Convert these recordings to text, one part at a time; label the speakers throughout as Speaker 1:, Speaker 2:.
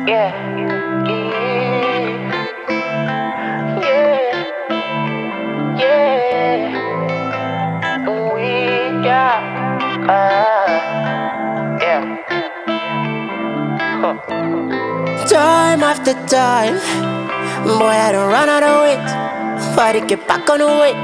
Speaker 1: Yeah, yeah, yeah, yeah. We got, yeah.
Speaker 2: Time after time, boy, I don't run out of wit. Fight to get back on the way.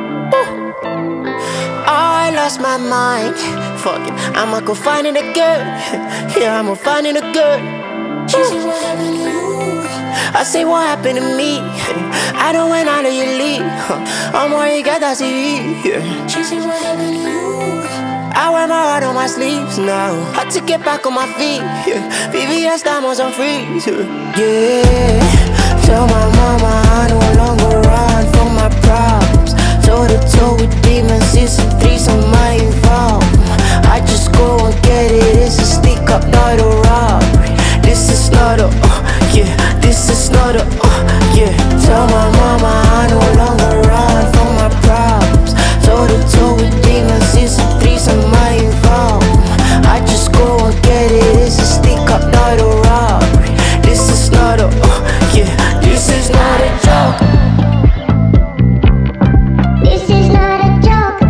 Speaker 2: I lost my mind. Fuck it, I'ma go find it again. Yeah, I'ma find it again. She said, what happened to you? I say, what happened to me? I don't went out of your league. I'm more you got that CV. She said, what happened to you? I wear my heart on my sleeves now. Had to get back on my feet. VVS diamonds on freeze. Yeah, tell my mama I no longer run from my problems. Toe to toe with demons, season 3, so my involved. I just go and get it. It's a stick up, not a robbery. This is not a, yeah. This is not a, yeah. Tell my mama I no longer run from my problems. Toe to toe with demons, season 3, so my involved. I just go and get it. It's a stick up, not a robbery. This is not a, yeah. This is not a joke.
Speaker 3: This is not a joke.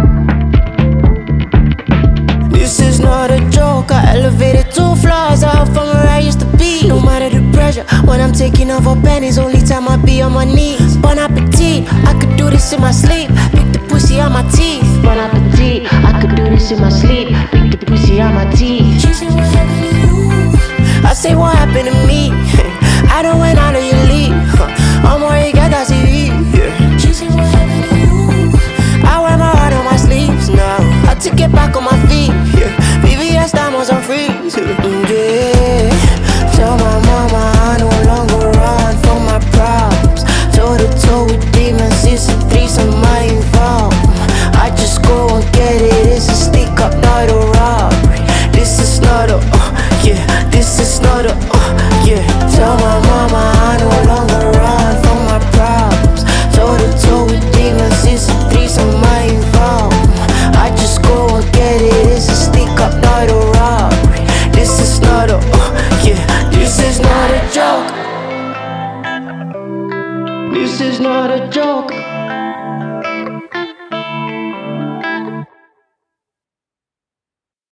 Speaker 2: This is not a joke. I elevated 2 floors out from where I used to be. No matter the pressure, when I'm taking over pennies, only time I be on my knees. Bon appetit, I could do this in my sleep. Pick the pussy on my teeth. Bon appetit, I could do this in my sleep. Pick the pussy on my teeth. She said, what happened to you? I say, what happened to me? I don't went out of your league. I'm more you got that CV. She said, what happened to you? I wear my heart on my sleeves now. Had to get back on my feet. VVS diamonds on freeze. Yeah, tell my mama I no longer run from my problems. Toe to toe with demons, season 3, so my involved. I just go and get it. It's a stick up, not a robbery. This is not a, yeah. This is not a, yeah. Tell my mama I no longer run from my problems. Toe to toe with demons, season 3, so my involved. I just go and get it. It's a stick up, not a robbery. This is not a, yeah. This is not a joke. This is not a joke.